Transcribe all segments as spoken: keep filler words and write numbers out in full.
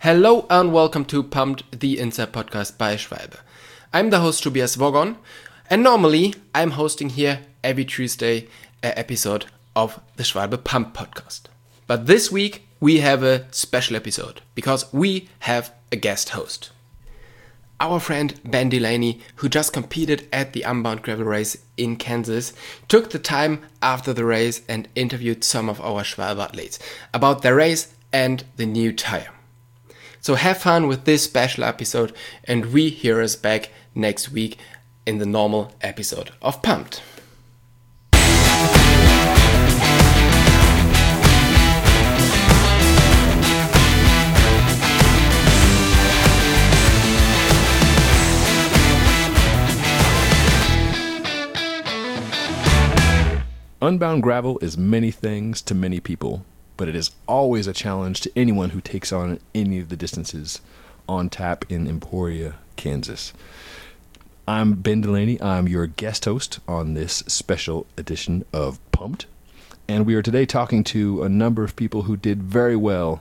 Hello and welcome to Pumped, the Inside Podcast by Schwalbe. I'm the host Tobias Wogon, and normally I'm hosting here every Tuesday an episode of the Schwalbe Pumped podcast. But this week we have a special episode because we have a guest host. Our friend Ben Delaney, who just competed at the Unbound Gravel Race in Kansas, took the time after the race and interviewed some of our Schwalbe athletes about their race and the new tire. So have fun with this special episode, and we hear us back next week in the normal episode of Pumped. Unbound Gravel is many things to many people, but it is always a challenge to anyone who takes on any of the distances on tap in Emporia, Kansas. I'm Ben Delaney. I'm your guest host on this special edition of Pumped, and we are today talking to a number of people who did very well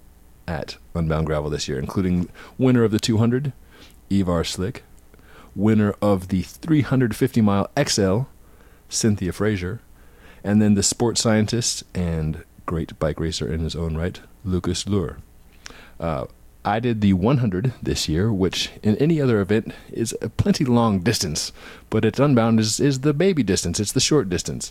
at Unbound Gravel this year, including winner of the two hundred, Ivar Slik, winner of the three hundred fifty mile X L, Cynthia Frazier, and then the sports scientist and great bike racer in his own right, Lucas Luhr. Uh, I did the one hundred this year, which in any other event is a plenty long distance, but at Unbound is, is the baby distance. It's the short distance.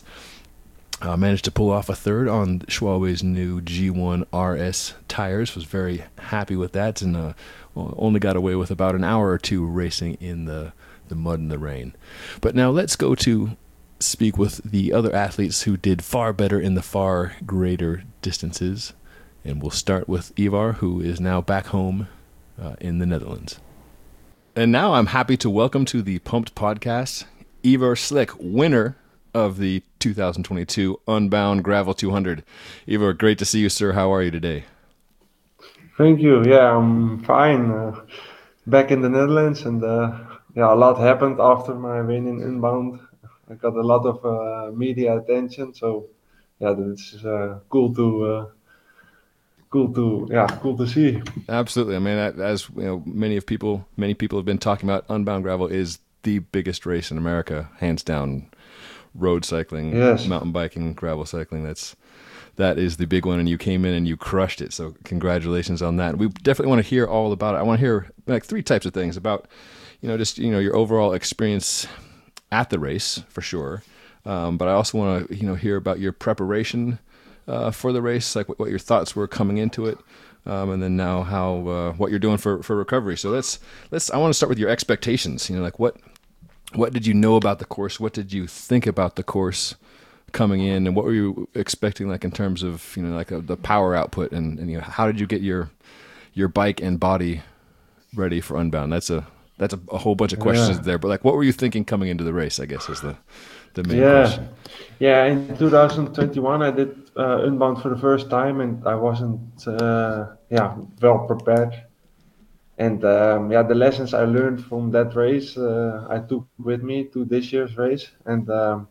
I uh, managed to pull off a third on Schwalbe's new G one R S tires. Was very happy with that, and uh, only got away with about an hour or two racing in the, the mud and the rain. But now let's go to speak with the other athletes who did far better in the far greater distances. And we'll start with Ivar, who is now back home uh, in the Netherlands. And now I'm happy to welcome to the Pumped podcast, Ivar Slik, winner of the two thousand twenty-two Unbound Gravel two hundred. Ivar, great to see you, sir. How are you today? Thank you. Yeah, I'm fine. Uh, back in the Netherlands, and uh, yeah, a lot happened after my win in Unbound. I got a lot of uh, media attention, so yeah, it's uh, cool to uh, cool to yeah, cool to see. Absolutely. I mean, as you know, many of people, many people have been talking about, Unbound Gravel is the biggest race in America, hands down. Road cycling, yes. Mountain biking, gravel cycling. That's that is the big one, and you came in and you crushed it. So congratulations on that. We definitely want to hear all about it. I want to hear like three types of things about, you know, just you know your overall experience at the race for sure, um, but I also want to you know hear about your preparation uh, for the race, like what, what your thoughts were coming into it, um, and then now how uh, what you're doing for, for recovery. So let's let's. I want to start with your expectations. You know, like what what did you know about the course? What did you think about the course coming in, and what were you expecting, like in terms of you know like a, the power output, and, and you know how did you get your your bike and body ready for Unbound? That's a That's a, a whole bunch of questions yeah. there, but like, what were you thinking coming into the race? I guess is the the main yeah. question. Yeah, in two thousand twenty-one, I did uh, Unbound for the first time, and I wasn't uh, yeah well prepared. And um, yeah, the lessons I learned from that race, uh, I took with me to this year's race, and um,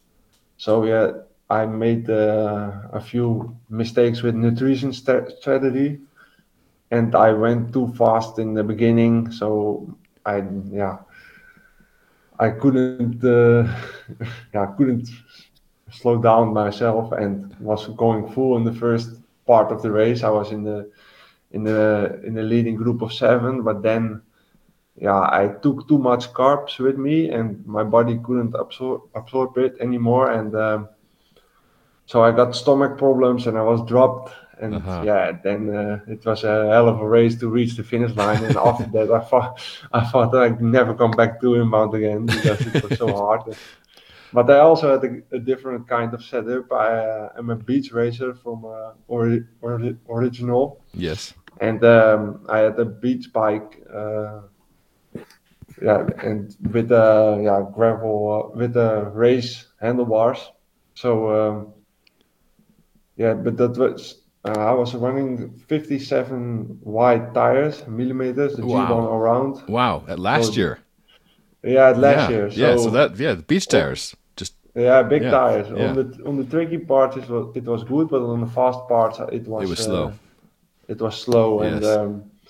so yeah, I made uh, a few mistakes with nutrition st- strategy, and I went too fast in the beginning, so I yeah. I couldn't, uh, yeah, couldn't slow down myself and was going full in the first part of the race. I was in the in the in the leading group of seven, but then, yeah, I took too much carbs with me, and my body couldn't absorb absorb it anymore, and um, so I got stomach problems, and I was dropped. And Uh-huh. yeah, then uh, it was a hell of a race to reach the finish line. And after that, I thought I thought I'd never come back to Inbound again because it was so hard. But I also had a, a different kind of setup. I uh, am a beach racer from uh, ori- ori- original, Yes. and um, I had a beach bike. Uh, yeah, and with a yeah gravel uh, with a race handlebars. So um, yeah, but that was. Uh, I was running fifty-seven wide tires, millimeters, the G one Wow. around. Wow. At last So year. yeah, last Yeah. year. Yeah. So So that yeah, the beach oh, tires. Just yeah, big yeah. tires. On Yeah. the on the tricky parts, it was it was good, but on the fast parts, it It was was uh, slow. it was slow. And Yes. um,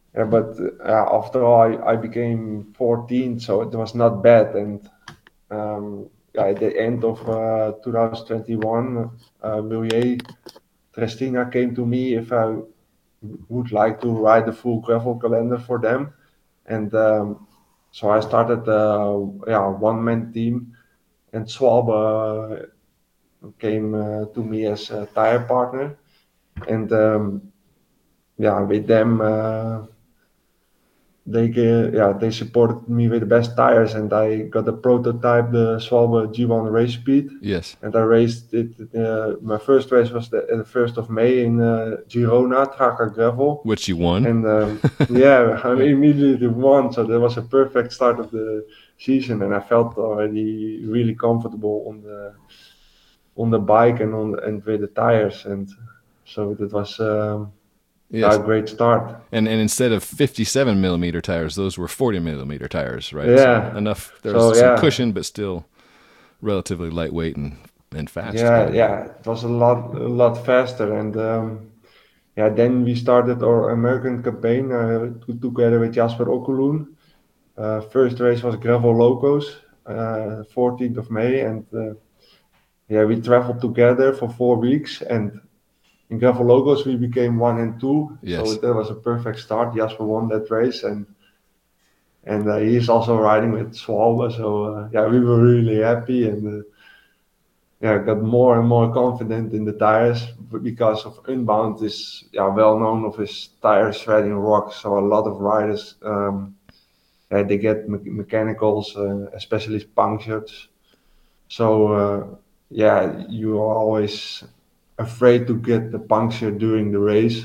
Yeah, but uh, after all, I, I became fourteen, so it was not bad. And um, yeah, at the end of uh, twenty twenty-one, uh, Milieu Trestina came to me if I would like to write the full gravel calendar for them. And um, so I started uh, yeah, one man team, and Schwalbe uh, came uh, to me as a tire partner. And um, yeah, with them, uh, they uh, yeah they supported me with the best tires, and I got a prototype, the Schwalbe G one Race Speed, Yes. and I raced it. Uh, my first race was the, the first of May in uh, Girona, Tracker Gravel, Which you won. and um, yeah, I immediately won. So that was a perfect start of the season, and I felt already really comfortable on the on the bike and on and with the tires, and so that was um, Yes. a great start. And and instead of fifty-seven millimeter tires, those were forty millimeter tires, right? Yeah. So enough. There was So some yeah, cushion, but still relatively lightweight and and fast. yeah, Probably. yeah. It was a lot, a lot faster, and um, yeah. Then we started our American campaign uh, to- together with Jasper Okkulun. Uh, first race was Gravel Locos, uh, fourteenth of May, and uh, yeah, we traveled together for four weeks. And in Gravel Locos, we became one and two, so Yes. that was a perfect start. Jasper won that race, and and uh, he's also riding with Schwalbe, so uh, yeah, we were really happy, and uh, yeah, got more and more confident in the tires because of Unbound is yeah well known of his tire shredding rock. So a lot of riders um, yeah, they get me- mechanicals, uh, especially punctures. So uh, yeah, you are always afraid to get the puncture during the race.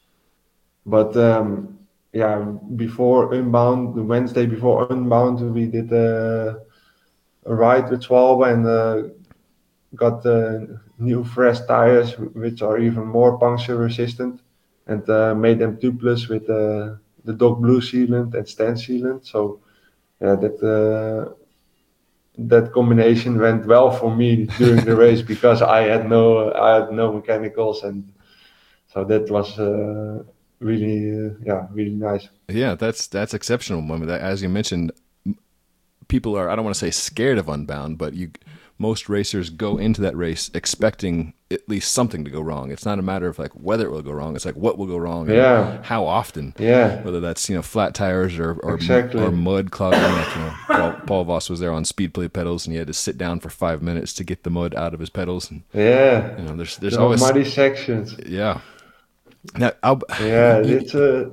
But um, yeah, before Unbound, the Wednesday before Unbound, we did a, a ride with Schwalbe and uh, got uh, new fresh tires, which are even more puncture resistant, and uh, made them tubeless with uh, the Dog Blue sealant and Stand sealant. So yeah, that uh, that combination went well for me during the race because I had no I had no mechanicals, and so that was uh, really uh, yeah really nice. Yeah, that's that's exceptional. I mean, that, as you mentioned, people are, I don't want to say scared of Unbound, but you most racers go into that race expecting at least something to go wrong. It's not a matter of like whether it will go wrong. It's like what will go wrong and Yeah, how often. yeah, Whether that's, you know, flat tires or or, exactly. or mud clogging. Like, you know, Paul, Paul Voss was there on speed plate pedals, and he had to sit down for five minutes to get the mud out of his pedals. And Yeah, you know, there's there's the always, muddy sections. yeah. Now, I'll, Yeah, you, it's a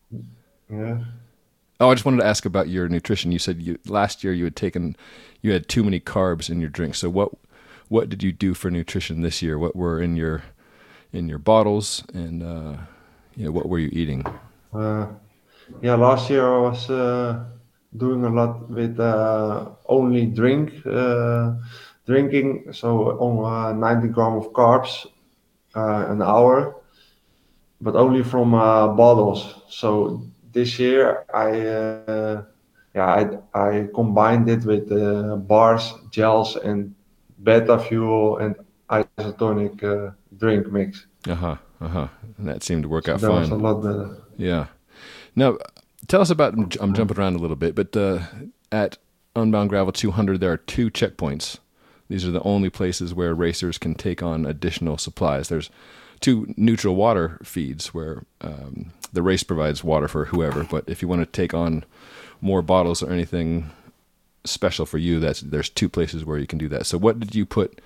yeah. oh, I just wanted to ask about your nutrition. You said you last year you had taken, you had too many carbs in your drink. So what what did you do for nutrition this year? What were in your in your bottles, and uh, yeah, what were you eating? Uh, yeah, last year I was uh, doing a lot with uh, only drink uh, drinking, so on uh, ninety gram of carbs uh, an hour, but only from uh, bottles. So this year I uh, yeah I I combined it with uh, bars, gels, and beta fuel and isotonic uh, drink mix. Uh huh. Uh huh. And that seemed to work So out that was a fine. lot better. Yeah. Now, tell us about. I'm jumping around a little bit, but uh, at Unbound Gravel two hundred, there are two checkpoints. These are the only places where racers can take on additional supplies. There's two neutral water feeds where um, the race provides water for whoever, but if you want to take on more bottles or anything special for you, that's there's two places where you can do that. So, what did you put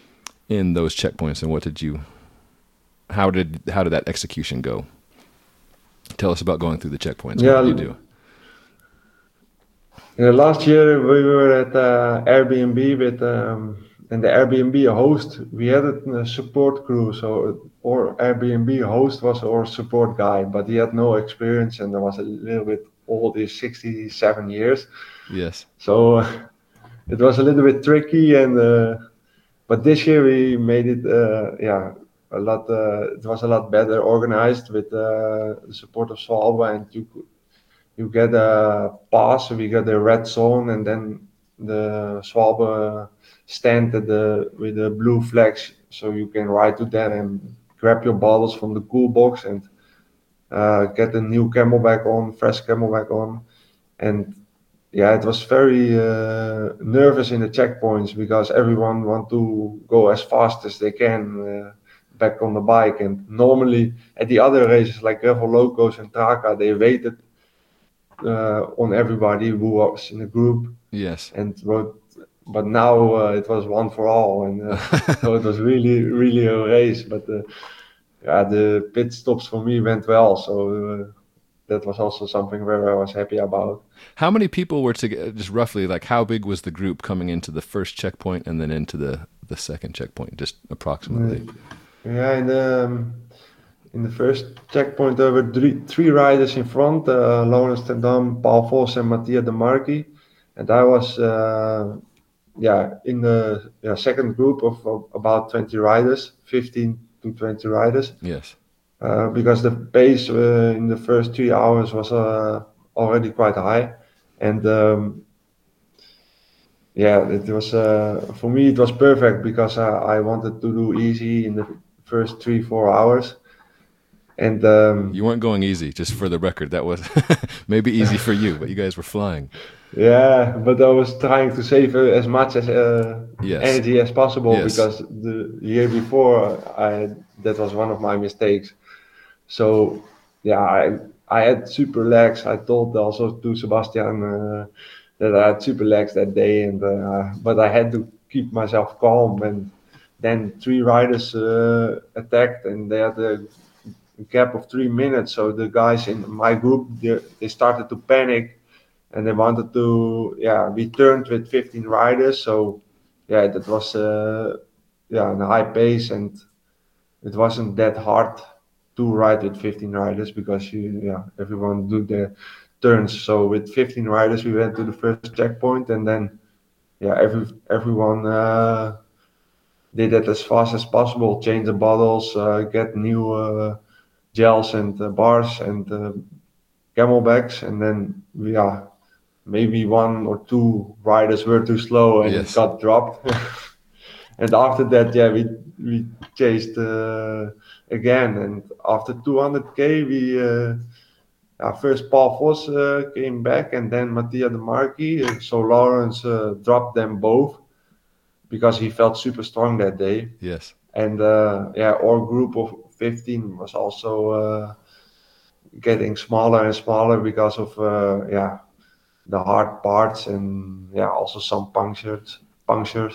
in those checkpoints, and what did you? How did how did that execution go? Tell us about going through the checkpoints. What Yeah, did you do? yeah, last year we were at uh, Airbnb with um, and the Airbnb host. We had a support crew, so our Airbnb host was our support guy, but he had no experience and was a little bit old. He's sixty-seven years, Yes. so it was a little bit tricky. And uh, but this year we made it, uh, yeah, a lot. Uh, it was a lot better organized with uh, the support of Solva, and you could you get a pass, we get a red zone, and then the Schwalbe stand at the with the blue flags, so you can ride to that and grab your bottles from the cool box. And uh, get a new camelback on, fresh camelback on, and yeah, it was very uh, nervous in the checkpoints because everyone want to go as fast as they can uh, back on the bike. And normally at the other races like Gravel Locos and Traka, they waited uh, on everybody who was in the group Yes. and wrote. But now uh, it was one for all, and uh, so it was really, really a race. But uh, yeah, the pit stops for me went well, so uh, that was also something where I was happy about. How many people were together? Just roughly, like how big was the group coming into the first checkpoint and then into the the second checkpoint? Just approximately. Yeah, in the um, in the first checkpoint there were three, three riders in front: uh, Laurens ten Dam, Paul Vos, and Mattia De Marchi. And I was uh, yeah in the yeah, second group of, of about twenty riders, fifteen to twenty riders. Yes. Uh, because the pace uh, in the first three hours was uh, already quite high, and um, yeah, it was uh, for me it was perfect because uh, I wanted to do easy in the first three four hours, and um, You weren't going easy, just for the record. That was maybe easy for you, but you guys were flying. yeah, but I was trying to save uh, as much as uh, Yes. energy as possible Yes. because the year before I that was one of my mistakes. So yeah, I I had super legs. I told also to Sebastian uh, that I had super legs that day, and uh, but I had to keep myself calm. And then three riders uh, attacked, and they had a gap of three minutes. So the guys in my group they, they started to panic, and they wanted to yeah we turned with fifteen riders. So yeah, that was uh, yeah a high pace, and it wasn't that hard to ride with fifteen riders because you yeah everyone do their turns. So with fifteen riders we went to the first checkpoint, and then yeah every everyone uh, did it as fast as possible, change the bottles, uh, get new uh, gels and uh, bars and uh, camelbacks, and then yeah maybe one or two riders were too slow and Yes. got dropped. And after that, yeah, we we chased uh, again. And after two hundred k, we uh, uh, first Paul Vos uh, came back, and then Mattia De Marchi. Uh, so Lawrence uh, dropped them both because he felt super strong that day. Yes. And uh, yeah, our group of fifteen was also uh, getting smaller and smaller because of uh, yeah the hard parts and yeah also some punctures punctures.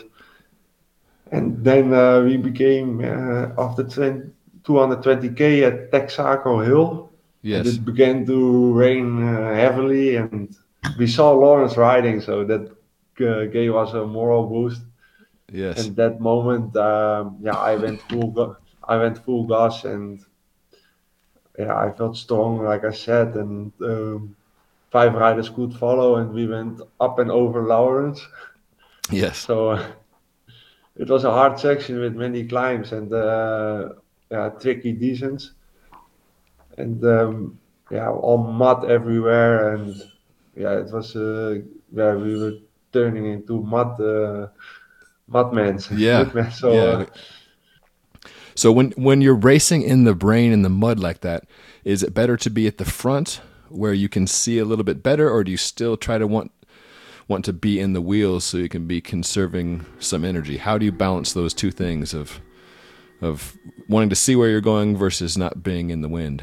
And then uh, we became uh, after two hundred twenty k at Texaco Hill, and Yes. it began to rain uh, heavily, and we saw Lawrence riding, so that uh, gave us a moral boost. Yes. And that moment, um, yeah, I went full, go- I went full gas, and yeah, I felt strong, like I said, and um, five riders could follow, and we went up and over Lawrence. Yes. So it was a hard section with many climbs and uh, yeah, tricky descents, and um, yeah, all mud everywhere, and yeah, it was uh, yeah, we were turning into mud uh, mudmans, Yeah. mudmen. So Yeah. uh, So when when you're racing in the brain in the mud like that, is it better to be at the front where you can see a little bit better, or do you still try to want want to be in the wheels so you can be conserving some energy? How do you balance those two things of of wanting to see where you're going versus not being in the wind?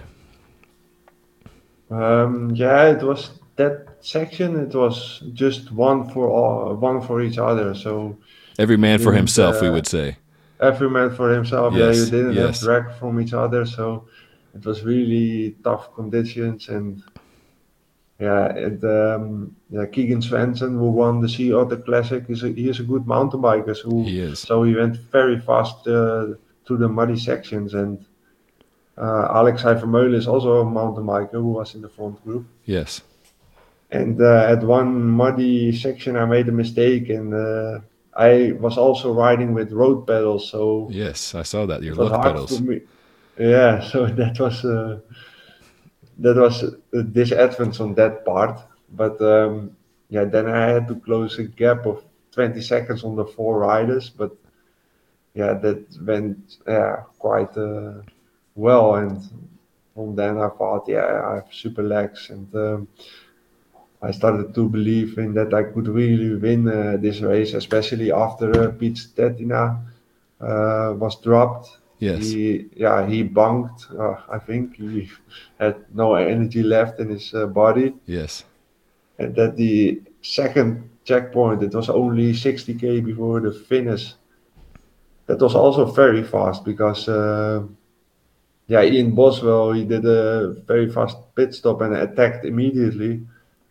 um, yeah, it was that section. It was just one for all, one for each other. So Every you man for didn't. himself, we Uh, would say. every man for himself. Yeah, you Yes. didn't have Yes. drag from each other, so it was really tough conditions. And yeah, and um, yeah, Keegan Svensson, who won the Sea Otter Classic, is a, he is a good mountain biker. Who He is. so he went very fast uh, through the muddy sections. And uh, Alex Vermeulen is also a mountain biker who was in the front group. Yes. And uh, at one muddy section, I made a mistake, and uh, I was also riding with road pedals, so Yes. I saw that. Your it was luck hard for pedals. me. Yeah, so that was uh, that was a disadvantage on that part. But um, yeah, then I had to close a gap of twenty seconds on the four riders. But yeah, that went yeah quite uh, well, and from then I thought, yeah, I have super legs, and um, I started to believe in that I could really win uh, this race, especially after uh, Pete Stetina uh, was dropped. Yes. He, yeah, he bunked. Uh, I think he had no energy left in his uh, body, Yes. and that the second checkpoint, it was only sixty k before the finish. That was also very fast because, uh, yeah, Ian Boswell, he did a very fast pit stop and attacked immediately.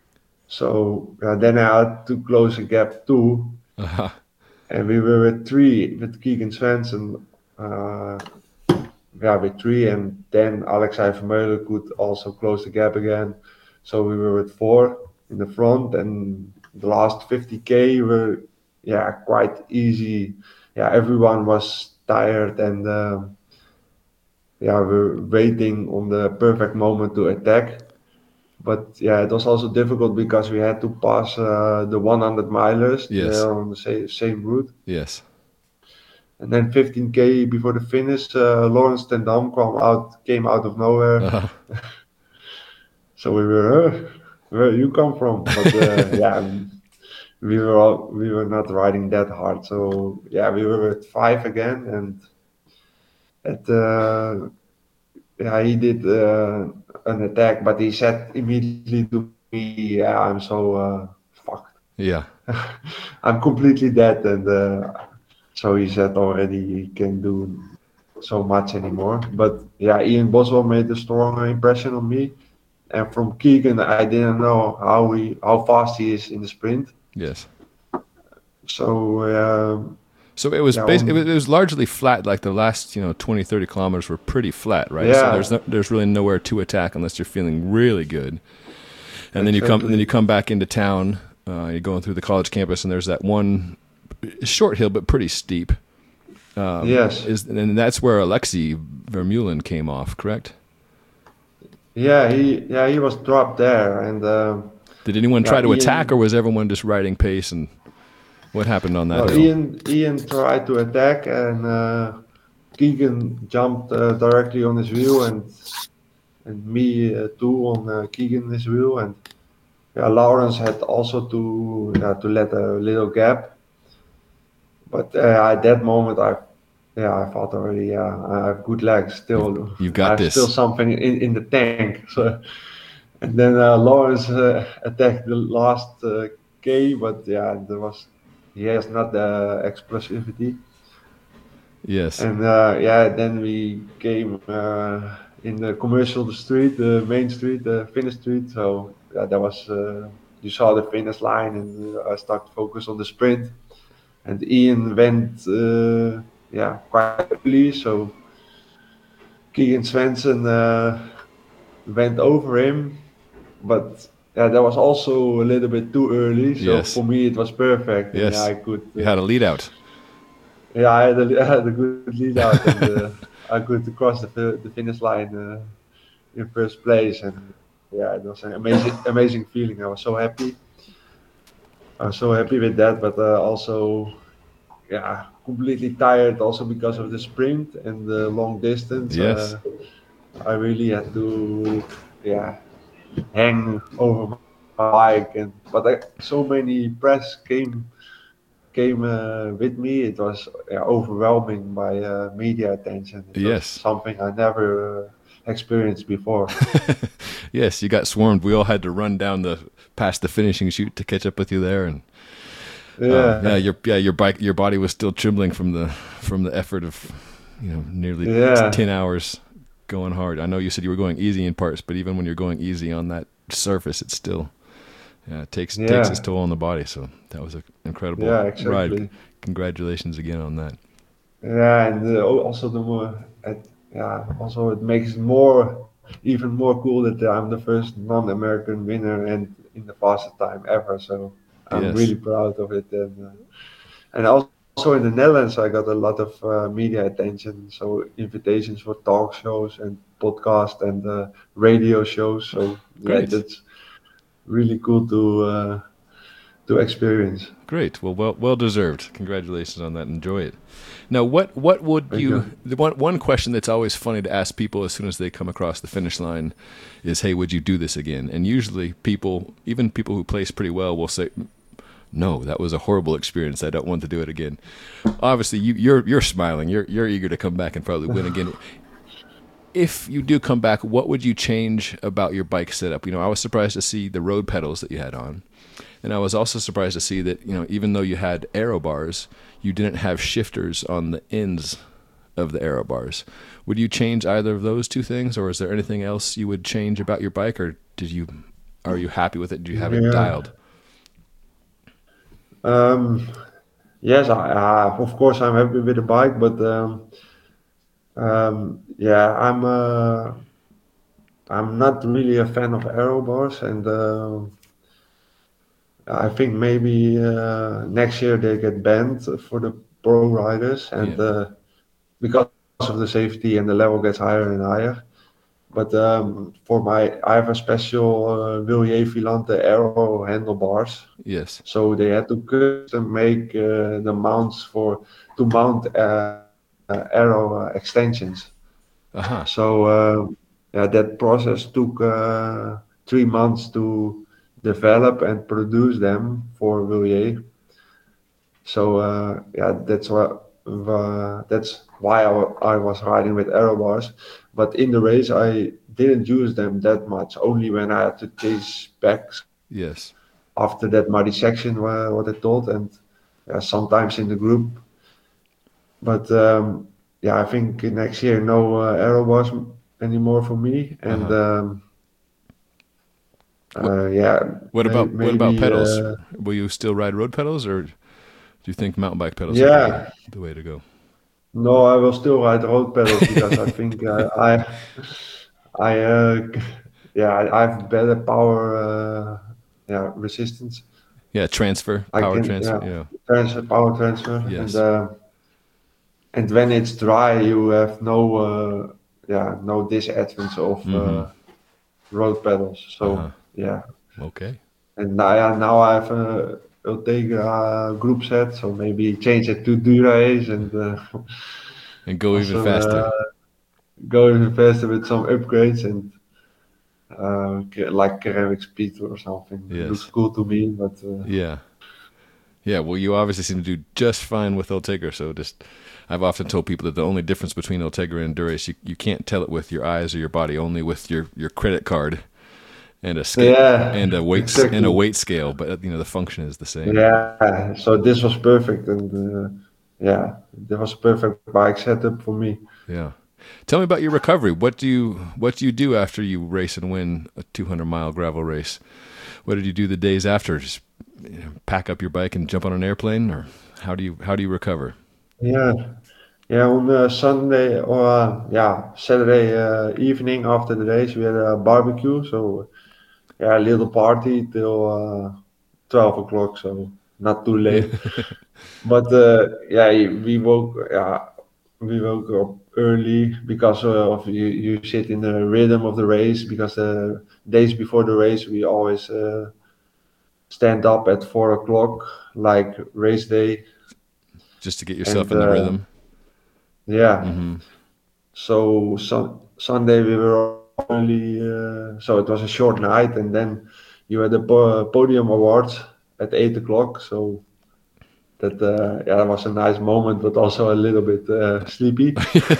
So uh, then I had to close a gap too, Uh-huh. and we were at three with Keegan Svensson. Uh, yeah, with three, and then Alexei Vermeulen could also close the gap again. So we were at four in the front, and the last fifty k were, yeah, quite easy. Yeah, everyone was tired, and um, yeah, we're waiting on the perfect moment to attack. But yeah, it was also difficult because we had to pass uh, the one hundred milers. Yes. They're on the same, same route. Yes. And then fifteen k before the finish, uh, Lawrence ten Dam come out, came out of nowhere. Uh-huh. So we were, uh, where you come from? But uh, yeah, we were all, we were not riding that hard. So yeah, we were at five again, and at uh, yeah, he did uh, an attack, but he said immediately to me, "Yeah, I'm so uh, fucked. Yeah. I'm completely dead." And uh, so he said already he can do so much anymore. But yeah, Ian Boswell made a strong impression on me. And from Keegan, I didn't know how he how fast he is in the sprint. Yes. So um, So it was yeah, bas- it on- was, it was largely flat. Like the last, you know, twenty, thirty kilometers were pretty flat, right? So Yeah. there's no, there's really nowhere to attack unless you're feeling really good. And then you come and then you come back into town. Uh, you're going through the college campus, and there's that one short hill, but pretty steep. Um, Yes. Is and that's where Alexei Vermeulen came off, correct? yeah, he yeah he was dropped there, and um, Did anyone Yeah, try to Ian- attack, or was everyone just riding pace? And what happened on that well, hill? Ian Ian tried to attack, and uh, Keegan jumped uh, directly on his wheel, and and me uh, too on uh, Keegan's wheel, and yeah, Lawrence had also to yeah, to let a little gap. But uh, at that moment, I yeah I thought already, yeah, I have good legs still. You've got I have this. still something in, in the tank. So and then uh, Lawrence uh, attacked the last uh, K, but yeah, there was he has not the explosivity. Yes. And uh, yeah, then we came uh, in the commercial street, the main street, the finish street. So yeah, that was uh, you saw the finish line, and uh, I started to focus on the sprint. And Ian went, uh, yeah, quite early. So Keegan Svensson uh, went over him, but yeah, that was also a little bit too early. So Yes. for me, it was perfect. And Yes. yeah, I could. You Uh, had a lead out. Yeah, I had a, I had a good lead out, and uh, I could cross the fi- the finish line uh, in first place, and yeah, it was an amazing amazing feeling. I was so happy. I was so happy with that, but uh, also, yeah, completely tired also because of the sprint and the long distance. Yes. Uh, I really had to, yeah, hang over my bike, and but I, so many press came came uh, with me. It was yeah, overwhelming by uh, media attention. It Yes. was something I never uh, experienced before. Yes, you got swarmed. We all had to run down the past the finishing chute to catch up with you there, and uh, Yeah, yeah, your yeah your bike your body was still trembling from the from the effort of you know nearly Yeah. ten hours going hard. I know you said you were going easy in parts, but even when you're going easy on that surface, it's still yeah it takes Yeah. takes its toll on the body. So that was an incredible Yeah, ride. exactly. Congratulations again on that. Yeah, and uh, al- also the more, it, yeah, also it makes it more, even more cool that I'm the first non-American winner and in the fastest time ever. So I'm Yes. really proud of it, and uh, and also in the Netherlands I got a lot of uh, media attention. So invitations for talk shows and podcast and uh, radio shows. So yeah, Great. that's really cool to uh, to experience. Great. Well, well, well deserved. Congratulations on that. Enjoy it. Now, what what would Thank you? you. The one one question that's always funny to ask people as soon as they come across the finish line is, "Hey, would you do this again?" And usually, people, even people who place pretty well, will say, "No, that was a horrible experience. I don't want to do it again." Obviously, you, you're you're smiling. You're you're eager to come back and probably win again. If you do come back, what would you change about your bike setup? You know, I was surprised to see the road pedals that you had on. And I was also surprised to see that, you know, even though you had aero bars, you didn't have shifters on the ends of the aero bars. Would you change either of those two things, or is there anything else you would change about your bike, or did you, are you happy with it? Do you have it Yeah. dialed? Um, yes, I, I, of course I'm happy with the bike, but um, um, yeah, I'm uh, I'm not really a fan of aero bars, and uh, I think maybe uh, next year they get banned for the pro riders, and Yeah. uh, because of the safety and the level gets higher and higher. But um, for my, I have a special uh, Willier Filante Aero handlebars, Yes. so they had to custom make uh, the mounts for to mount uh, uh, Aero uh, extensions. Uh-huh. So uh, yeah, that process took uh, three months to develop and produce them for Willier. So uh, yeah, that's what uh, that's why I, wa- I was riding with aero bars. But in the race, I didn't use them that much. Only when I had to chase back Yes. after that muddy section, wha- what I told, and yeah, sometimes in the group. But um, yeah, I think next year no uh, aero bars m- anymore for me. And Uh-huh. um, What uh, yeah, what may, about what about maybe pedals? uh, Will you still ride road pedals, or do you think mountain bike pedals are the way yeah. the way to go? No, I will still ride road pedals because I think uh, I I uh, yeah I I have better power uh, yeah resistance. Yeah, transfer, I power can transfer. yeah Yeah. transfer power transfer and Yes. uh, and when it's dry you have no uh, yeah no disadvantage of Mm-hmm. uh, road pedals. Uh-huh. So yeah, Okay. and now yeah, now I have a Ultegra group set, so maybe change it to Dura-Ace and uh, And go even also uh, faster. go even faster with some upgrades and uh, ca- like ceramic speed or something. It looks Yes. cool to me, but uh, Yeah. Yeah. Well, you obviously seem to do just fine with Ultegra. So just, I've often told people that the only difference between Ultegra and Dura-Ace, you, you can't tell it with your eyes or your body, only with your, your credit card and a scale and yeah, a weight s- and a exactly. weight scale. But you know the function is the same. Yeah, so this was perfect, and uh, yeah, that was perfect bike setup for me. Yeah. Tell me about your recovery. What do you what do you do after you race and win a two hundred mile gravel race? What did you do the days after? Just you know, pack up your bike and jump on an airplane, or how do you how do you recover? Yeah, yeah. On uh, Sunday or uh, yeah Saturday uh, evening after the race, we had a barbecue. So yeah, a little party till uh, twelve o'clock. So not too late. But uh, yeah, we woke yeah we woke up early because uh, of you, you sit in the rhythm of the race because the days before the race we always uh, stand up at four o'clock like race day Just to get yourself and in the uh, rhythm. yeah Mm-hmm. so sun- Sunday we were only uh, so it was a short night and then you had the po- podium awards at eight o'clock so that uh, yeah that was a nice moment but also a little bit uh, sleepy.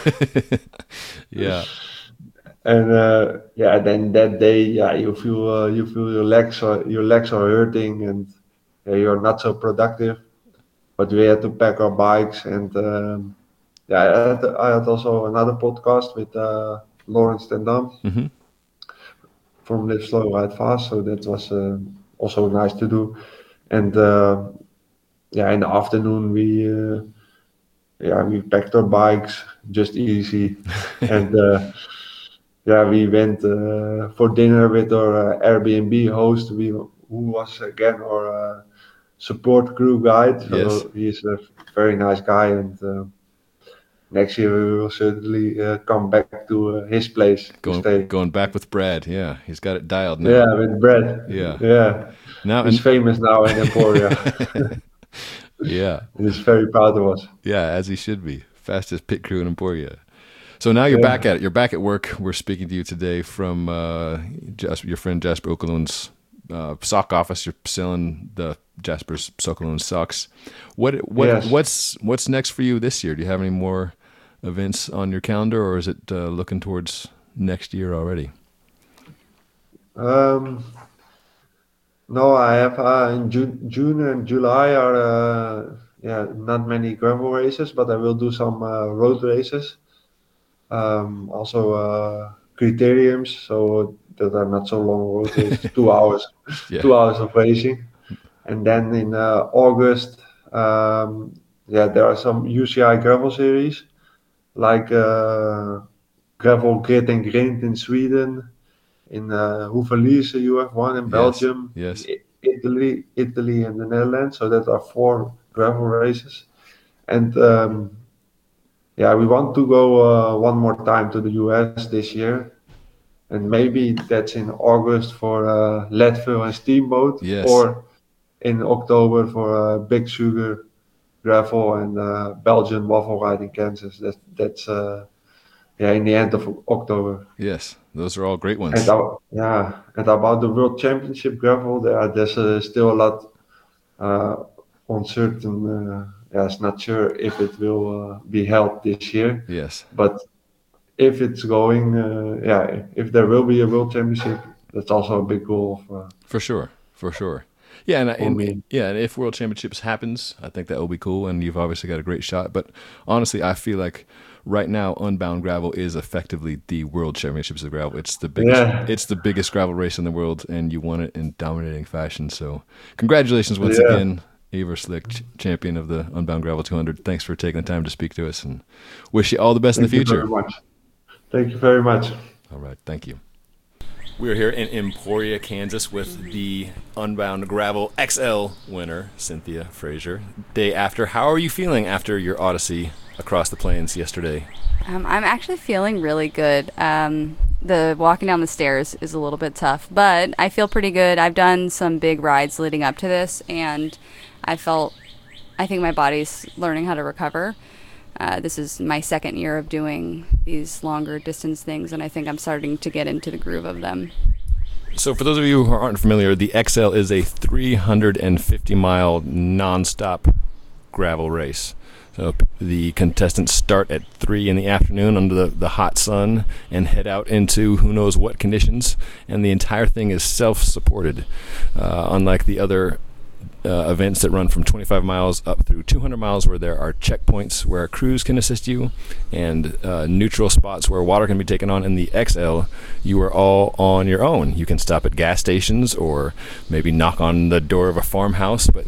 Yeah. And uh, yeah, then that day, yeah, you feel uh, you feel your legs are your legs are hurting, and yeah, you're not so productive. But we had to pack our bikes, and um, yeah, I had, I had also another podcast with uh, Lawrence Tendam Mm-hmm. from Live Slow Ride Fast, so that was uh, also nice to do. And uh, yeah, in the afternoon we uh, yeah we packed our bikes just easy, and uh, yeah, we went uh, for dinner with our uh, Airbnb host, we, who was again our uh, support crew guide. Yes. So he's a very nice guy, and uh, next year we will certainly uh, come back to uh, his place to Going stay. going back with Brad. Yeah, he's got it dialed now. Yeah, with Brad. Yeah. Yeah. Now He's and famous now in Emporia. yeah, He's very proud of us. yeah, as he should be. Fastest pit crew in Emporia. So now you're Yeah. back at it. You're back at work. We're speaking to you today from uh, Jasper, your friend Jasper Okerlund's uh, sock office. You're selling the Jasper's Sokolund socks. What what Yes. what's what's next for you this year? Do you have any more events on your calendar, or is it uh, looking towards next year already? Um, no, I have uh, in June, June and July are uh, yeah not many gravel races, but I will do some uh, road races. Um, also uh, criteriums, so that are not so long road races, two hours, Yeah. two hours of racing. And then in uh, August, um, yeah, there are some U C I gravel series like uh, Gravel Grit and Grind in Sweden. In uh, Houffalize, you have one in Yes, Belgium, yes. I- Italy, Italy, and the Netherlands. So that are four gravel races. And um, yeah, we want to go uh, one more time to the U S this year, and maybe that's in August for uh, Leadville and Steamboat, Yes. or in October for uh, Big Sugar Gravel and uh, Belgian Waffle Ride in Kansas. That that's uh, yeah in the end of October. Yes, those are all great ones. And uh, yeah, and about the World Championship gravel, there there's uh, still a lot uh, uncertain. Uh, yeah, it's not sure if it will uh, be held this year, Yes. but if it's going, uh, yeah, if there will be a World Championship, that's also a big goal of, uh, For sure, for sure. Yeah, and, for and me. yeah, and if World Championships happens, I think that will be cool, and you've obviously got a great shot. But honestly, I feel like right now, Unbound Gravel is effectively the World Championships of gravel. It's the biggest, Yeah. it's the biggest gravel race in the world, and you won it in dominating fashion. So, congratulations once Yeah. again, Ivar Slick, ch- champion of the Unbound Gravel two hundred. Thanks for taking the time to speak to us, and wish you all the best Thank in the you future. very much. Thank you very much. All right, thank you. We are here in Emporia, Kansas with the Unbound Gravel X L winner, Cynthia Frazier. Day after, how are you feeling after your odyssey across the plains yesterday? Um, I'm actually feeling really good. Um, the walking down the stairs is a little bit tough, but I feel pretty good. I've done some big rides leading up to this, and I felt, I think my body's learning how to recover. Uh, this is my second year of doing these longer distance things, and I think I'm starting to get into the groove of them. So for those of you who aren't familiar, the X L is a three hundred fifty mile nonstop gravel race. So p- the contestants start at three in the afternoon under the, the hot sun and head out into who knows what conditions, and the entire thing is self-supported, uh, unlike the other uh, events that run from twenty-five miles up through two hundred miles, where there are checkpoints where crews can assist you and uh, neutral spots where water can be taken on. In the X L, you are all on your own. You can stop at gas stations or maybe knock on the door of a farmhouse, but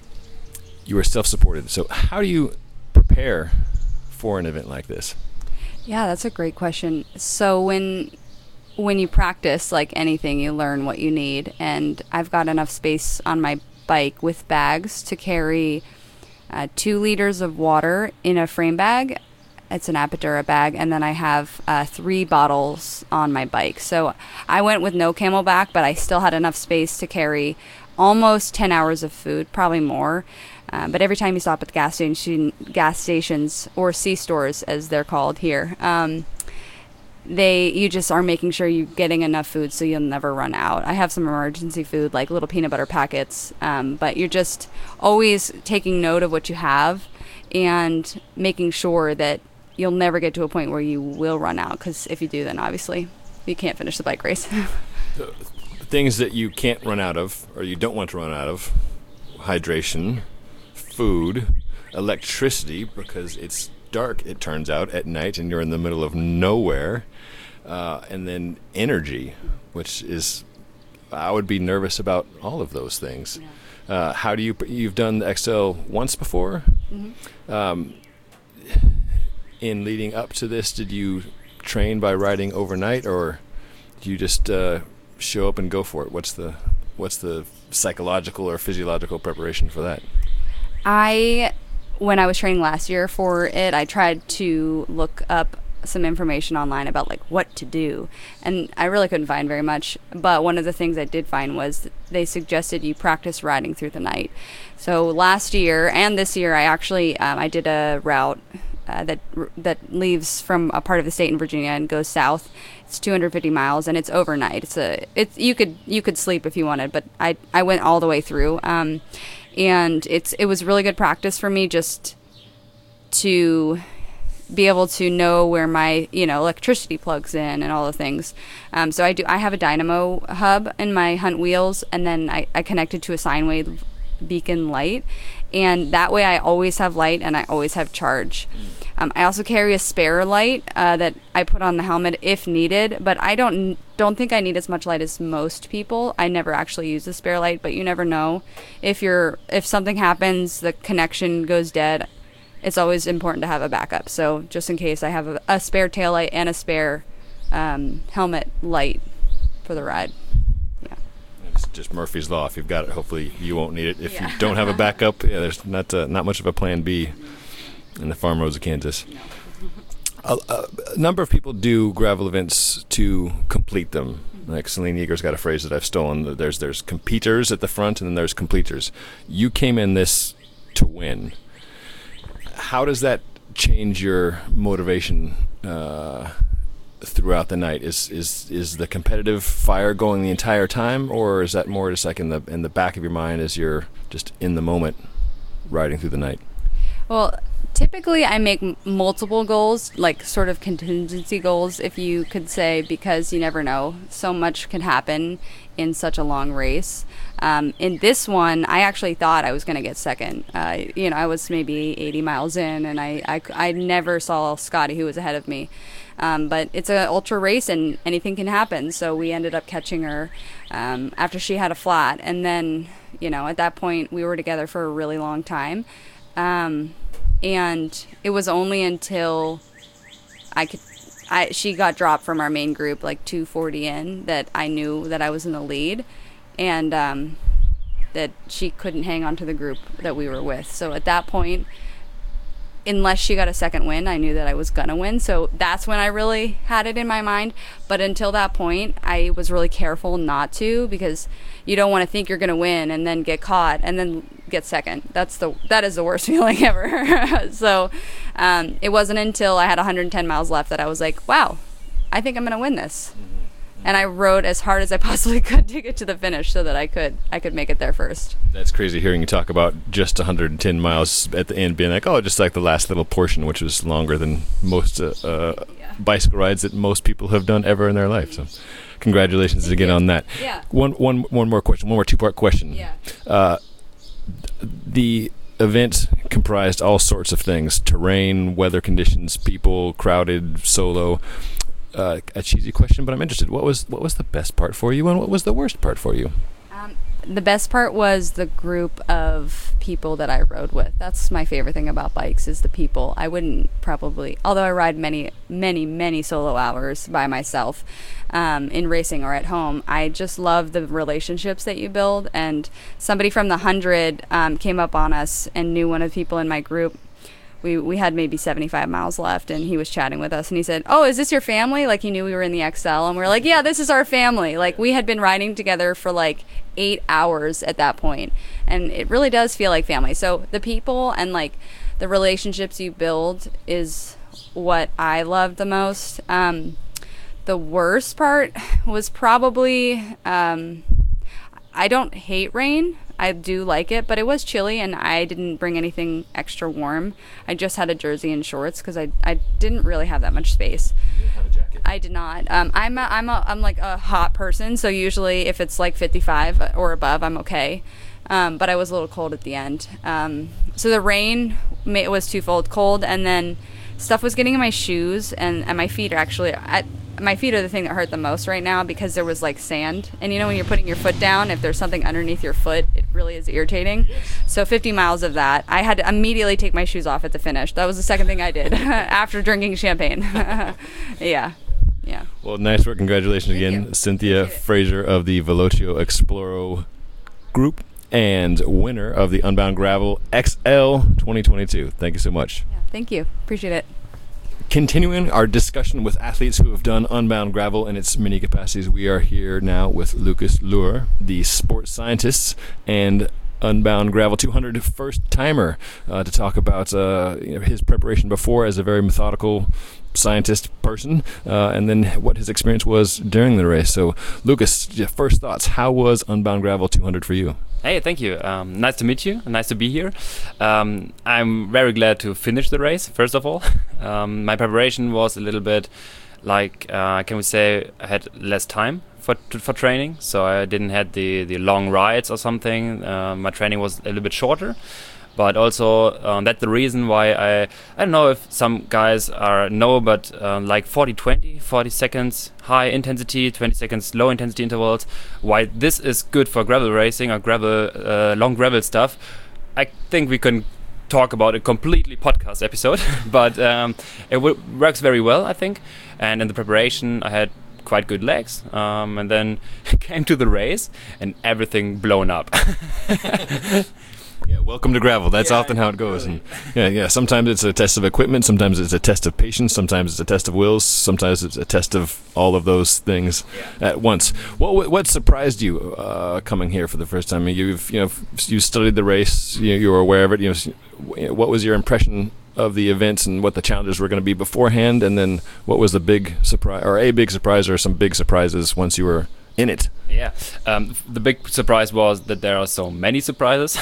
you are self-supported. So how do you prepare for an event like this? Yeah, that's a great question. So when when you practice like anything, you learn what you need, and I've got enough space on my bike with bags to carry uh, two liters of water in a frame bag. It's an Apidura bag, and then I have uh, three bottles on my bike. So I went with no Camelback, but I still had enough space to carry almost ten hours of food, probably more. Um, but every time you stop at the gas station, gas stations or C-stores, as they're called here, um, they you just are making sure you're getting enough food so you'll never run out. I have some emergency food, like little peanut butter packets, um, but you're just always taking note of what you have and making sure that you'll never get to a point where you will run out, because if you do, then obviously you can't finish the bike race. Things that you can't run out of, or you don't want to run out of: hydration, food, electricity, because it's dark, it turns out, at night, and you're in the middle of nowhere, uh, and then energy, which is, I would be nervous about all of those things. Yeah. Uh, how do you, you've done the X L once before? Mm-hmm. Um, in leading up to this, did you train by riding overnight, or do you just uh, show up and go for it? What's the, what's the psychological or physiological preparation for that? I when I was training last year for it, I tried to look up some information online about like what to do, and I really couldn't find very much. But one of the things I did find was they suggested you practice riding through the night. So last year and this year, I actually um, I did a route uh, that that leaves from a part of the state in Virginia and goes south. It's two hundred fifty miles, and it's overnight. It's a it's you could you could sleep if you wanted, but I I went all the way through. Um, And it's it was really good practice for me just to be able to know where my you know electricity plugs in and all the things. Um, so I do I have a dynamo hub in my Hunt wheels, and then I, I connected to a sine wave beacon light, and that way I always have light and I always have charge. Um, I also carry a spare light uh, that I put on the helmet if needed, but I don't don't think I need as much light as most people. I never actually use a spare light, but you never know if you're if something happens, the connection goes dead. It's always important to have a backup. So just in case, I have a, a spare taillight and a spare um, helmet light for the ride. Yeah. It's just Murphy's Law. If you've got it, hopefully you won't need it. If Yeah. you don't have a backup, yeah, there's not uh, not much of a plan B in the farm roads of Kansas. A, a, a number of people do gravel events to complete them. Like Celine Yeager's got a phrase that I've stolen. There's there's competers at the front, and then there's completers. You came in this to win. How does that change your motivation uh, throughout the night? Is is is the competitive fire going the entire time, or is that more just like in the in the back of your mind as you're just in the moment, riding through the night? Well, typically I make m- multiple goals, like sort of contingency goals, if you could say, because you never know. So much can happen in such a long race. Um, in this one, I actually thought I was going to get second. Uh, you know, I was maybe eighty miles in, and I, I, I never saw Scotty, who was ahead of me. Um, but it's an ultra race, and anything can happen. So we ended up catching her um, after she had a flat. And then, you know, at that point, we were together for a really long time. Um, and it was only until I could, I, she got dropped from our main group, like two forty in, that I knew that I was in the lead, and, um, that she couldn't hang on to the group that we were with. So at that point, unless she got a second win, I knew that I was gonna win. So that's when I really had it in my mind. But until that point, I was really careful not to, because you don't want to think you're gonna win and then get caught and then get second. That's the that is the worst feeling ever. So um, it wasn't until I had one hundred ten miles left that I was like, wow, I think I'm gonna win this. And I rode as hard as I possibly could to get to the finish so that I could I could make it there first. That's crazy hearing you talk about just one hundred ten miles at the end being like, oh, just like the last little portion, which was longer than most uh, uh, Yeah. bicycle rides that most people have done ever in their life. So congratulations again on that. Yeah. One, one, one more question, one more two-part question. Yeah. Uh, the event comprised all sorts of things: terrain, weather conditions, people, crowded, solo. Uh, a cheesy question, but I'm interested. What was what was the best part for you, and what was the worst part for you? Um, the best part was the group of people that I rode with. That's my favorite thing about bikes, is the people. I wouldn't probably, although I ride many, many, many solo hours by myself um, in racing or at home, I just love the relationships that you build. And somebody from the hundred um, came up on us and knew one of the people in my group. We we had maybe seventy-five miles left, and he was chatting with us, and he said, oh, is this your family? Like, he knew we were in the X L, and we were like, yeah, this is our family. Like, we had been riding together for like eight hours at that point, and it really does feel like family. So the people and like the relationships you build is what I love the most. Um, the worst part was probably, um, I don't hate rain. I do like it, but it was chilly, and I didn't bring anything extra warm. I just had a jersey and shorts because I, I didn't really have that much space. You didn't have a jacket. I did not. Um, I'm a, I'm a, I'm like a hot person, so usually if it's like fifty-five or above, I'm okay. Um, but I was a little cold at the end. Um, so the rain ma- was twofold: cold, and then stuff was getting in my shoes, and, and my feet are actually. I, my feet are the thing that hurt the most right now, because there was like sand, and you know when you're putting your foot down, if there's something underneath your foot, it really is irritating. So fifty miles of that, I had to immediately take my shoes off at the finish. That was the second thing I did after drinking champagne. yeah yeah Well, nice work. Congratulations Thank again, you. Cynthia Appreciate it. Fraser of the Velocio Exploro group. and winner of the Unbound Gravel X L twenty twenty-two. Thank you so much. Yeah, thank you. Appreciate it. Continuing our discussion with athletes who have done Unbound Gravel in its many capacities, we are here now with Lucas Luhr, the sports scientist and Unbound Gravel two hundred first timer, uh, to talk about uh, you know, his preparation before as a very methodical scientist person, uh, and then what his experience was during the race. So, Lucas, yeah, first thoughts. How was Unbound Gravel two hundred for you? Hey, thank you. Um, nice to meet you. Nice to be here. Um, I'm very glad to finish the race, first of all. Um, my preparation was a little bit like, uh, can we say, I had less time for for training, so I didn't have the, the long rides or something. Uh, my training was a little bit shorter. But also, um, that's the reason why I, I don't know if some guys are know, but uh, like forty twenty, forty seconds high intensity, twenty seconds low intensity intervals, why this is good for gravel racing or gravel, uh, long gravel stuff. I think we can talk about a completely podcast episode, but um, it w- works very well, I think. And in the preparation, I had quite good legs, um, and then came to the race and everything blown up. Yeah, welcome to gravel. That's yeah, often how it goes. Really. And yeah, yeah. Sometimes it's a test of equipment. Sometimes it's a test of patience. Sometimes it's a test of wills. Sometimes it's a test of all of those things yeah. at once. What what surprised you uh, coming here for the first time? You've you know you studied the race. You, you were aware of it. You know, what was your impression of the events and what the challenges were going to be beforehand? And then what was the big surprise, or a big surprise, or some big surprises once you were in it? Yeah, um, the big surprise was that there are so many surprises.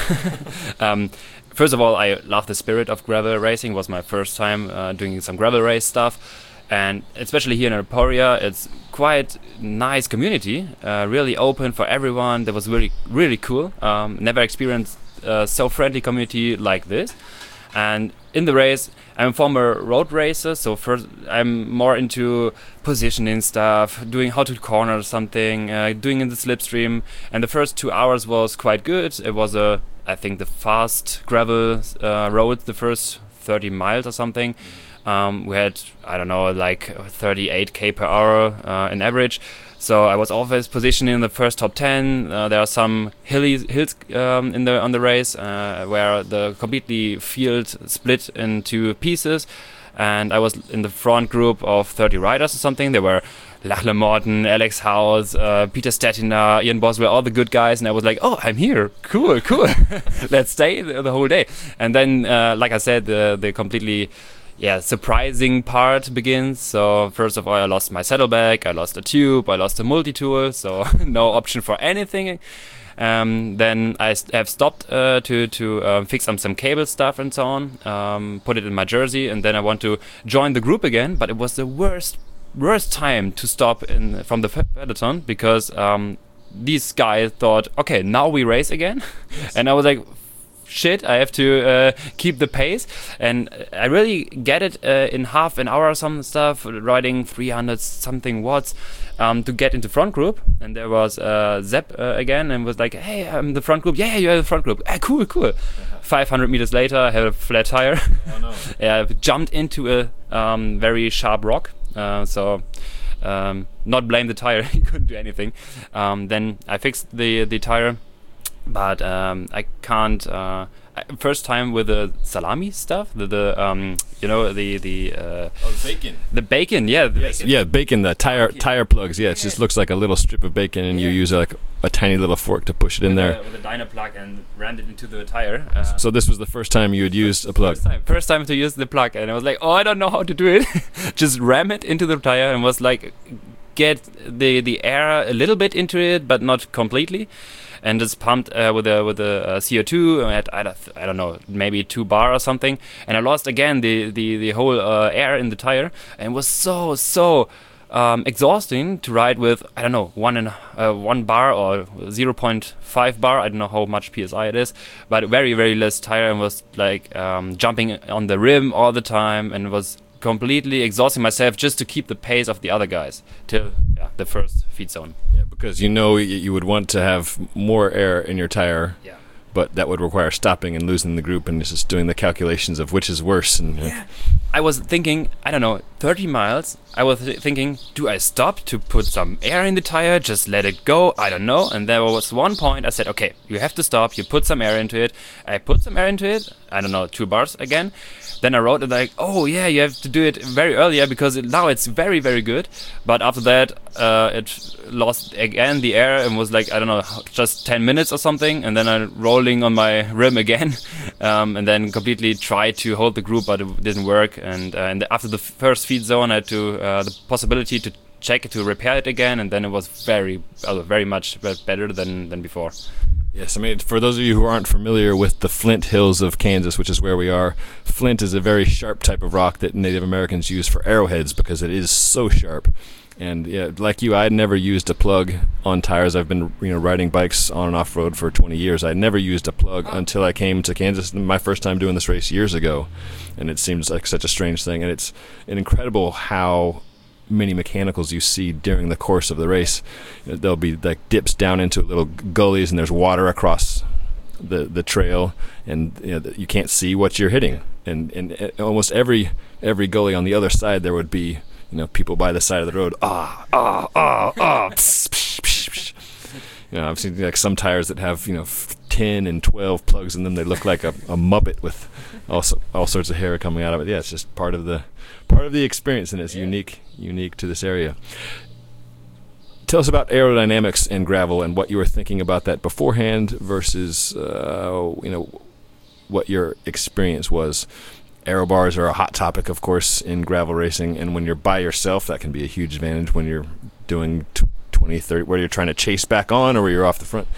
um, first of all, I love the spirit of gravel racing. It was my first time uh, doing some gravel race stuff, and especially here in Emporia, it's quite nice community, uh, really open for everyone. That was really, really cool. Um, never experienced uh, so friendly community like this. And in the race, I'm a former road racer, so first I'm more into positioning stuff, doing how to corner something, uh, doing in the slipstream. And the first two hours was quite good. It was a, I think, the fast gravel uh, road, the first thirty miles or something. Um, we had, I don't know, like thirty-eight kilometers per hour uh, in average. So I was always positioning in the first top ten. Uh, there are some hilly hills um, in the on the race uh, where the completely field split into pieces, and I was in the front group of thirty riders or something. There were Lachlan Morton, Alex House, uh, Peter Stettiner, Ian Boswell, all the good guys, and I was like, oh, I'm here, cool, cool. Let's stay the, the whole day. And then, uh, like I said, the the completely yeah, surprising part begins. So first of all, I lost my saddlebag, I lost a tube, I lost a multi-tool, so no option for anything. Um, then I st- have stopped uh, to to uh, fix some some cable stuff and so on, um, put it in my jersey, and then I want to join the group again. But it was the worst worst time to stop in from the peloton because um, these guys thought, okay, now we race again, yes. And I was like, shit, I have to uh, keep the pace, and I really get it uh, in half an hour or some stuff, riding three hundred something watts um, to get into front group. And there was uh, Zepp uh, again, and was like, hey, I'm the front group. Yeah, you're the front group. Ah, cool, cool. Uh-huh. five hundred meters later, I had a flat tire. Oh, no. Yeah, I jumped into a um, very sharp rock, uh, so um, not blame the tire. He couldn't do anything. Um, then I fixed the the tire. But um, I can't. Uh, first time with the salami stuff, the, the um, you know, the the uh, oh, bacon. The bacon, yeah, the yes. bacon. yeah, bacon. The tire bacon. tire plugs. Yeah, it just looks like a little strip of bacon, and yeah. you use like a tiny little fork to push it in with there a, with a dyno plug and ran it into the tire. Uh, so this was the first time you had used a plug. First time, first time to use the plug, and I was like, oh, I don't know how to do it. Just ram it into the tire, and was like, get the the air a little bit into it, but not completely. And just pumped uh, with a with a uh, C O two. I had I don't, I don't know, maybe two bar or something, and I lost again the the the whole uh, air in the tire, and it was so so um, exhausting to ride with. I don't know, one and uh, one bar or zero point five bar. I don't know how much P S I it is, but very very less tire, and was like um, jumping on the rim all the time, and was completely exhausting myself just to keep the pace of the other guys till yeah, the first feed zone. Yeah, because you know y- you would want to have more air in your tire, yeah. but that would require stopping and losing the group and just doing the calculations of which is worse. And yeah, I was thinking, I don't know, thirty miles. I was th- thinking, do I stop to put some air in the tire, just let it go? I don't know. And there was one point I said, okay, you have to stop. You put some air into it. I put some air into it. I don't know, two bars again. Then I wrote it like, oh yeah, you have to do it very earlier because it, now it's very, very good. But after that, uh, it lost again the air and was like, I don't know, just ten minutes or something. And then I'm rolling on my rim again, um, and then completely tried to hold the group, but it didn't work. And, uh, and after the first feed zone, I had to uh, the possibility to check it to repair it again, and then it was very, uh, very much better than than before. Yes, I mean, for those of you who aren't familiar with the Flint Hills of Kansas, which is where we are, flint is a very sharp type of rock that Native Americans use for arrowheads because it is so sharp. And yeah, like you, I had never used a plug on tires. I've been, you know, riding bikes on and off road for twenty years. I never used a plug until I came to Kansas, my first time doing this race years ago. And it seems like such a strange thing. And it's incredible how many mechanicals you see during the course of the race. There'll be like dips down into little gullies, and there's water across the the trail, and you know, you can't see what you're hitting. And and almost every every gully on the other side, there would be, you know, people by the side of the road. Ah ah ah ah. Psh, psh, psh, psh. You know, I've seen like some tires that have, you know, ten and twelve plugs in them. They look like a, a Muppet with all all sorts of hair coming out of it. Yeah, it's just part of the part of the experience, and it's yeah. unique unique to this area. Tell us about aerodynamics and gravel and what you were thinking about that beforehand versus uh, you know, what your experience was. Aero bars are a hot topic, of course, in gravel racing, and when you're by yourself, that can be a huge advantage when you're doing twenty, thirty, where you're trying to chase back on or where you're off the front.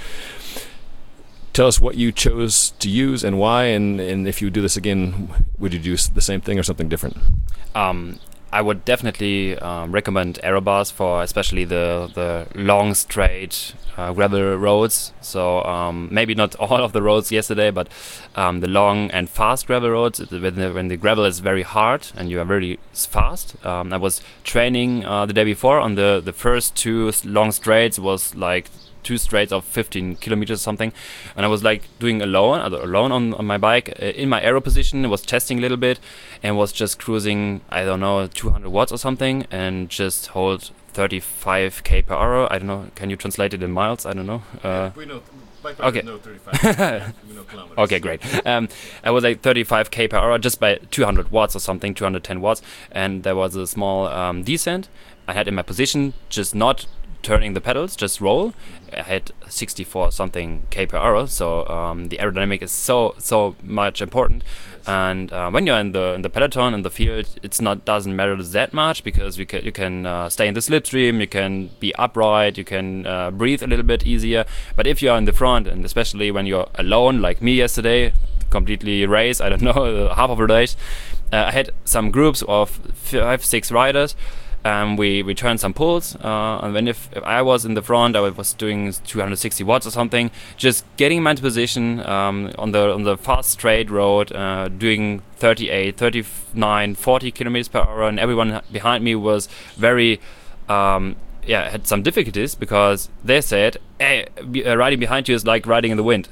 Tell us what you chose to use and why, and, and if you would do this again, would you do the same thing or something different? Um, I would definitely um, recommend aero bars for especially the the long straight uh, gravel roads. So um, maybe not all of the roads yesterday, but um, the long and fast gravel roads when the, when the gravel is very hard and you are very fast. Um, I was training uh, the day before on the the first two long straights. Was like two straights of fifteen kilometers or something, and I was like doing alone alone on, on my bike uh, in my aero position. Was testing a little bit and was just cruising, I don't know, two hundred watts or something, and just hold thirty-five k per hour. I don't know, can you translate it in miles? I don't know. Uh, yeah, we know, bike okay. know thirty-five. Yeah, we know kilometers. Okay, great. Um, I was like thirty-five k per hour just by two hundred watts or something, two hundred ten watts, and there was a small um, descent I had in my position, just not turning the pedals, just roll. I had sixty-four something k per hour, so um, the aerodynamic is so so much important. And uh, when you're in the in the peloton in the field, it's not doesn't matter that much because you can you can uh, stay in the slipstream, you can be upright, you can uh, breathe a little bit easier. But if you're in the front, and especially when you're alone, like me yesterday, completely race, I don't know, half of the race, uh, I had some groups of five six riders. Um, we, we turned some pulls, uh, and when if, if I was in the front, I was doing two hundred sixty watts or something, just getting my position um, on the on the fast straight road, uh, doing thirty-eight, thirty-nine, forty kilometers per hour, and everyone behind me was very, um, yeah, had some difficulties because they said, hey, be, uh, riding behind you is like riding in the wind.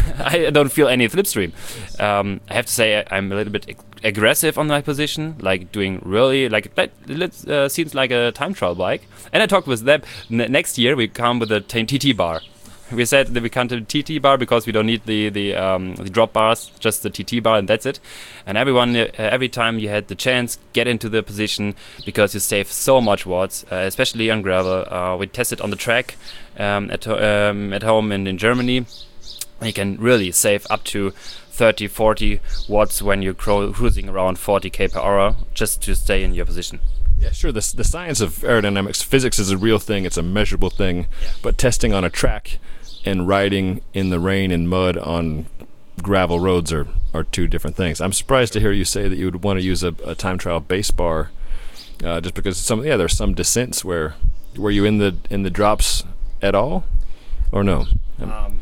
I don't feel any slipstream. Um, I have to say I'm a little bit ag- aggressive on my position, like doing really, like it uh, seems like a time trial bike. And I talked with them, N- next year we come with a T T bar. We said that we can't do the T T bar because we don't need the the, um, the drop bars, just the T T bar, and that's it. And everyone, uh, every time you had the chance, get into the position because you save so much watts, uh, especially on gravel. Uh, we tested on the track um, at um, at home in, in Germany. You can really save up to thirty, forty watts when you're cro- cruising around forty k per hour just to stay in your position. Yeah, sure. The the science of aerodynamics, physics is a real thing. It's a measurable thing. Yeah. But testing on a track and riding in the rain and mud on gravel roads are, are two different things. I'm surprised to hear you say that you would want to use a, a time trial base bar, uh, just because some yeah there's some descents where were you in the in the drops at all, or no? Um,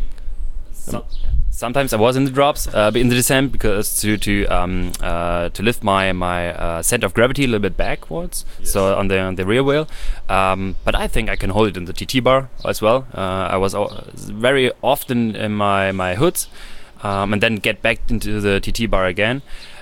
so, sometimes I was in the drops, uh, in the descent, because to to um, uh, to lift my my uh, center of gravity a little bit backwards, yes. So on the on the rear wheel. Um, but I think I can hold it in the T T bar as well. Uh, I was o- very often in my my hoods, um, and then get back into the T T bar again.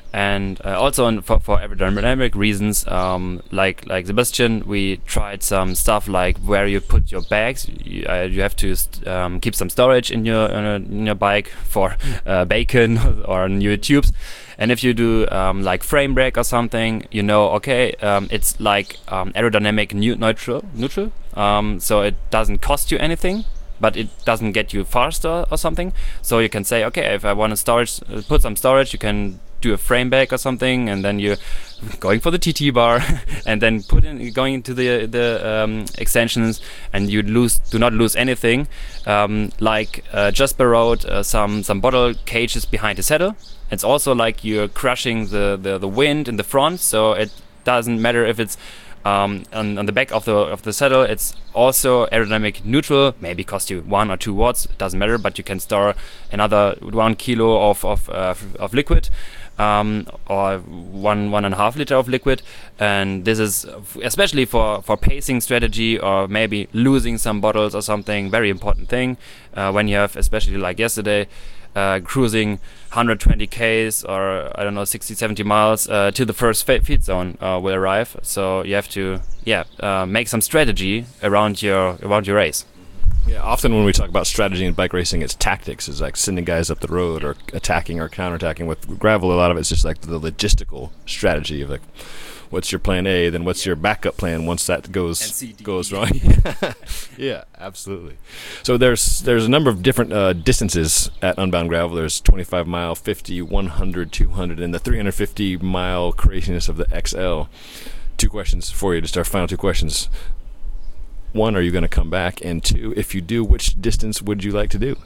And uh, also on, for, for aerodynamic reasons, um, like like Sebastian, we tried some stuff like where you put your bags. You, uh, you have to st- um, keep some storage in your in, a, in your bike for uh, bacon or new tubes. And if you do um, like frame brake or something, you know, okay, um, it's like um, aerodynamic new- neutral, neutral. Um, so it doesn't cost you anything, but it doesn't get you faster or something. So you can say, okay, if I want to storage, uh, put some storage, you can do a frame back or something, and then you're going for the T T bar, and then put in going into the the um, extensions, and you lose do not lose anything. Um, like uh, Jasper wrote uh, some some bottle cages behind the saddle. It's also like you're crushing the, the, the wind in the front, so it doesn't matter if it's um, on, on the back of the of the saddle. It's also aerodynamic neutral. Maybe cost you one or two watts. It doesn't matter, but you can store another one kilo of of, uh, of liquid. Um, or one one and a half liter of liquid, and this is especially for for pacing strategy or maybe losing some bottles or something. Very important thing uh, when you have, especially like yesterday, uh, cruising one hundred twenty Ks or I don't know sixty seventy miles uh, to the first fe- feed zone uh, will arrive. So you have to yeah uh, make some strategy around your around your race. Yeah, often when we talk about strategy in bike racing, it's tactics. It's like sending guys up the road or attacking or counterattacking. With gravel, a lot of it's just like the logistical strategy of like, what's your plan A, then what's your backup plan once that goes goes wrong. Yeah, absolutely. So there's there's a number of different uh, distances at Unbound Gravel. There's twenty-five mile, fifty, one hundred, two hundred, and the three hundred fifty mile craziness of the X L. Two questions for you, just our final two questions. One, are you going to come back? And two, if you do, which distance would you like to do?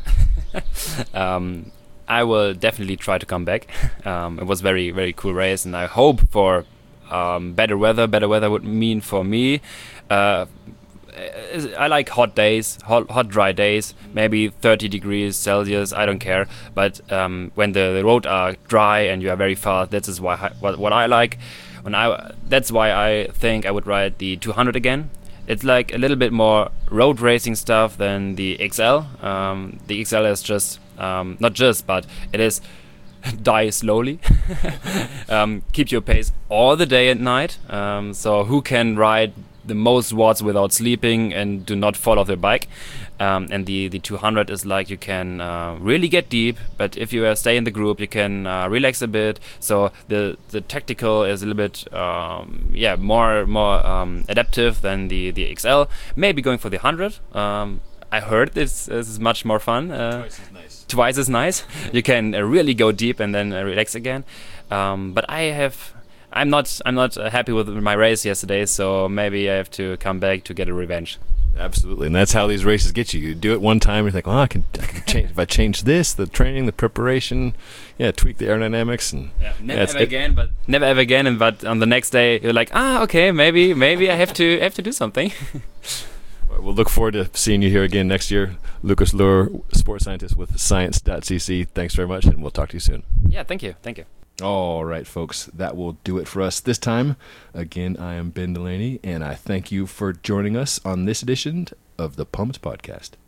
um, I will definitely try to come back. Um, it was very, very cool race, and I hope for um, better weather. Better weather would mean for me. Uh, I like hot days, hot, hot, dry days. Maybe thirty degrees Celsius. I don't care. But um, when the, the road are dry and you are very fast, that is why what, what I like. When I that's why I think I would ride the two hundred again. It's like a little bit more road racing stuff than the X L. Um, the X L is just, um, not just, but it is die slowly. um, keep your pace all the day and night. Um, so who can ride the most watts without sleeping and do not fall off their bike? Um, and the, the two hundred is like you can uh, really get deep, but if you uh, stay in the group, you can uh, relax a bit. So the the tactical is a little bit um, yeah more more um, adaptive than the, the X L. Maybe going for the one hundred. Um, I heard this, this is much more fun. Uh, twice as nice. Twice as nice. You can uh, really go deep and then uh, relax again. Um, but I have. I'm not. I'm not uh, happy with my race yesterday, so maybe I have to come back to get a revenge. Absolutely, and that's how these races get you. You do it one time, you think, "Oh, I can, I can change. If I change this, the training, the preparation, yeah, tweak the aerodynamics, and yeah, never yeah, ever again." But never ever again. And but on the next day, you're like, "Ah, okay, maybe, maybe I have to have to do something." We'll look forward to seeing you here again next year, Lucas Luhr, sports scientist with science dot c c. Thanks very much, and we'll talk to you soon. Yeah, thank you, thank you. All right, folks, that will do it for us this time. Again, I am Ben Delaney, and I thank you for joining us on this edition of the Pumped Podcast.